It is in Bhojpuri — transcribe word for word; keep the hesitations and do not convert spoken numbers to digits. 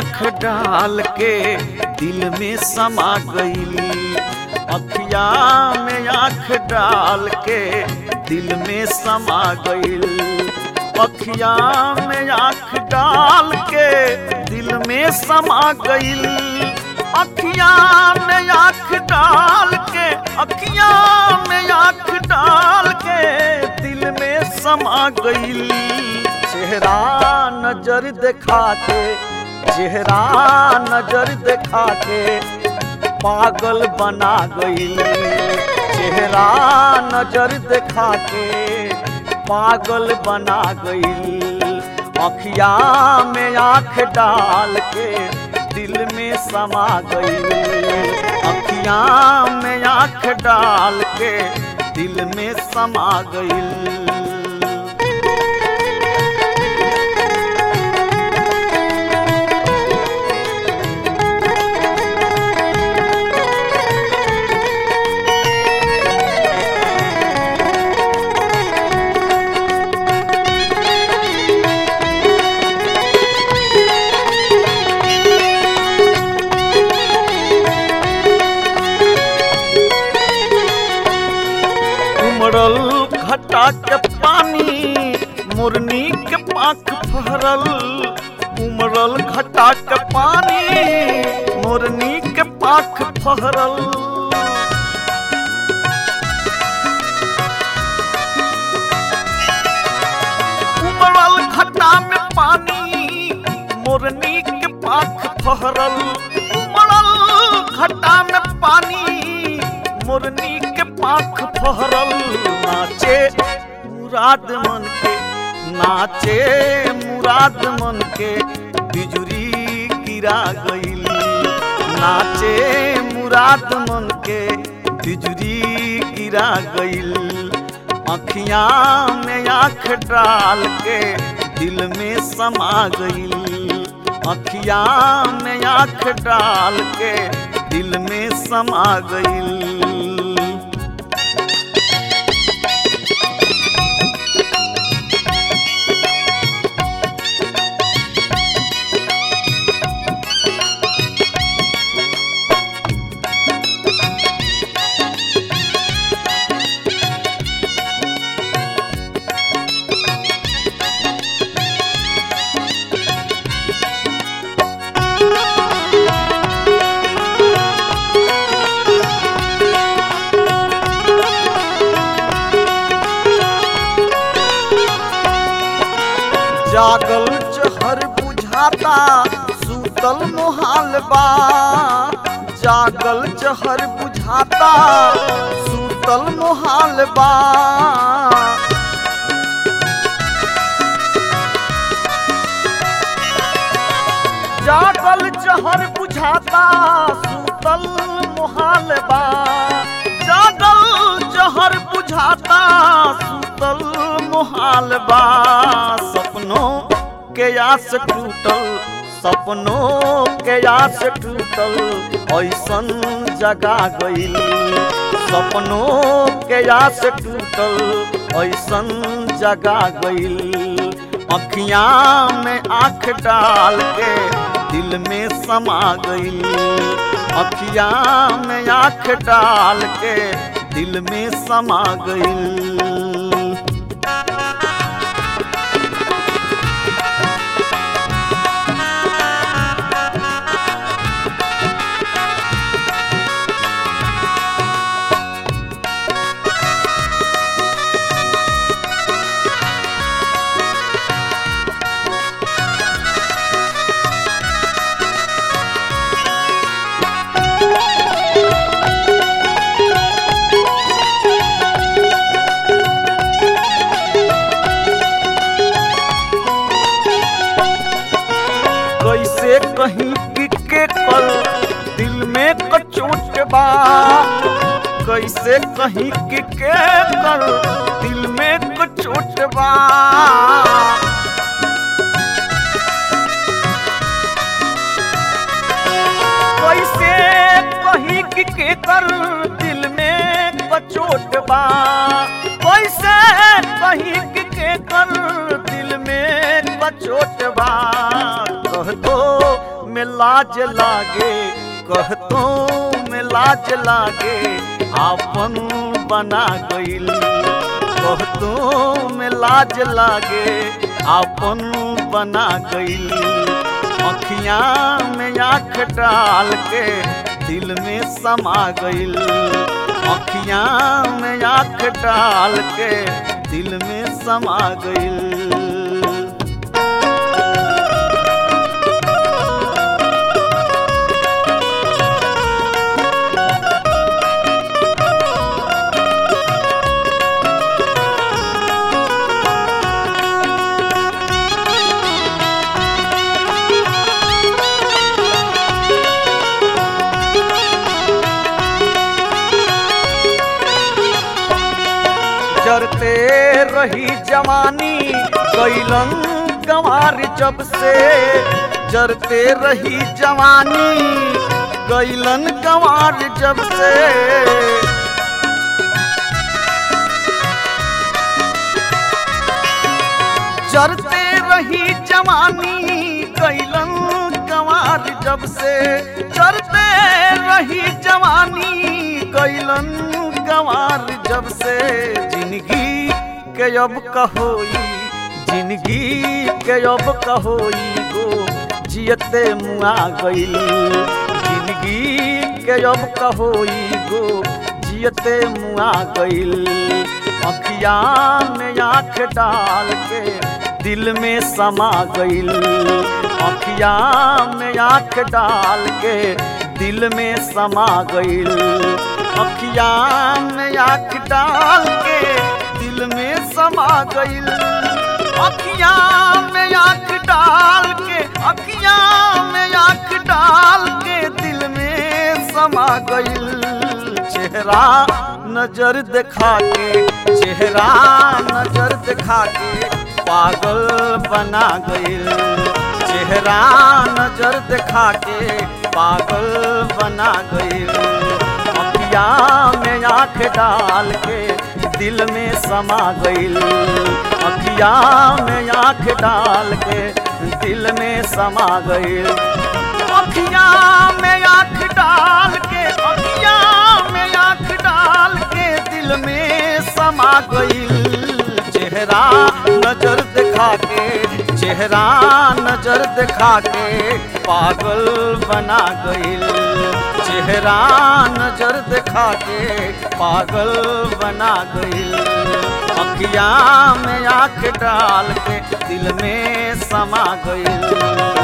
आँख डाल के दिल में समा गई। अखिया में आँख डाल के दिल में समा गई। अखिया में आँख डाल के दिल में समा गई। अखिया में आँख डाल के अखिया में आँख डाल के दिल में समा गई। चेहरा नजर दिखा के चेहरा नजर दिखा के पागल बना गई। चेहरा नजर दिखा के पागल बना गई। अखिया में आँख डाल के दिल में समा गई। अखिया में आँख डाल के दिल में समा गई। उमड़ल घटा के पानी मोरनी के पाँख फहरल। उमड़ल घटा के पानी मोरनी के पाँख फहरल। उमड़ल घटा में पानी मोरनी के पाँख फहरल। उमड़ल घटा में पानी मोरनी के पाँख फहरल। नाचे मुराद मन के नाचे मुराद मन के बिजुरी गिरा गईल। नाचे मुराद मन के बिजुरी गिरा गईल। अखिया में आँख डाल के दिल में समा गईल। अखिया में आँख डाल के दिल में समा गईल। जागल जहर बुझाता सूतल मोहाल बा। जागल जहर बुझाता सूतल मोहाल बा। जागल जहर बुझाता सूतल मोहाल बा। जागल जहर बुझाता सूतल मोहाल बा। सपनों के आस टूटल सपनों के आस टूटल ऐसन जगा गईल। सपनों के आस टूटल ऐसन जगा गईल। अखिया में आँख डाल के दिल में समा गईल। अखिया में आँख डाल के दिल में समा गईल। कैसे कहीं कि के कल दिल में कचोट बा। कैसे कहीं कि के कल दिल में कचोट बा। कैसे कहीं कि के कर दिल में कचोट बा। कैसे कहीं कि के कर दिल में कचोट बा। कह दो में लाज लागे, कहतों में लाज लागे, आपन बना गइल। कहतों में लाज लागे, आपन बना गइल। अखियाँ में आँख डाल के दिल में समा गइल। अखियाँ में आँख डाल के दिल में समा गइल। जरते रही जवानी गइलन गंवार जब से, जरते रही जवानी गइलन गंवार जब से। जरते रही जवानी गइलन गंवार जब से, जरते रही जवानी गइलन गंवार जब से। जिंदगी के अब कहोई, जिंदगी के अब कहोई गो जियते मुआ गइल। जिंदगी के अब कहोई गो जियते मुआ गइल। अखियाँ में आँख डाल के दिल में समा गइल। अखियाँ में आँख डाल के दिल में समा गइल। अखियाँ में आँख डाल के दिल में समा गइल। अखियाँ में आँख डाल के, अखियाँ में आँख डाल के दिल में समा गइल। चेहरा नजर दिखा के, चेहरा नजर दिखा के पागल बना गइल। चेहरा नजर दिखा के पागल बना गइल। अखियाँ में आँख डाल के दिल में समा गइल। अखियाँ में आँख डाल के दिल में समा गइल। अखियाँ में आँख डाल के, अखियाँ में आँख डाल के दिल में समा गइल। चेहरा नजर दिखा के, चेहरा नजर दिखा के पागल बना गइल। चेहरा नजर दिखा के पागल बना गइल। अखियाँ में आँख डाल के दिल में समा गइल।